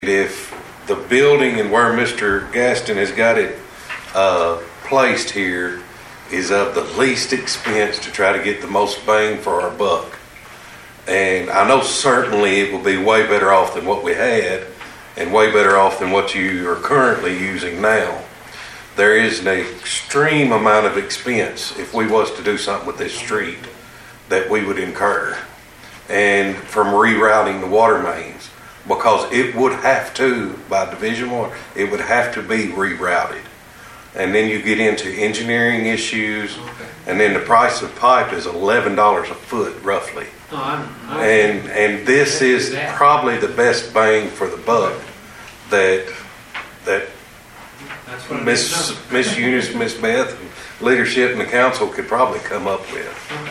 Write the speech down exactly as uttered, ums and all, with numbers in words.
If the building and where Mister Gaston has got it uh, placed here is of the least expense to try to get the most bang for our buck. And I know certainly it will be way better off than what we had and way better off than what you are currently using now. There is an extreme amount of expense if we was to do something with this street that we would incur, and from rerouting the water mains, because it would have to, by Division One, it would have to be rerouted. And then you get into engineering issues, and then the price of pipe is eleven dollars a foot, roughly. No, I'm, I'm, And and this is probably the best bang for the buck that that That's what it Miss is. Miss Eunice, Miss Beth, leadership and the council could probably come up with.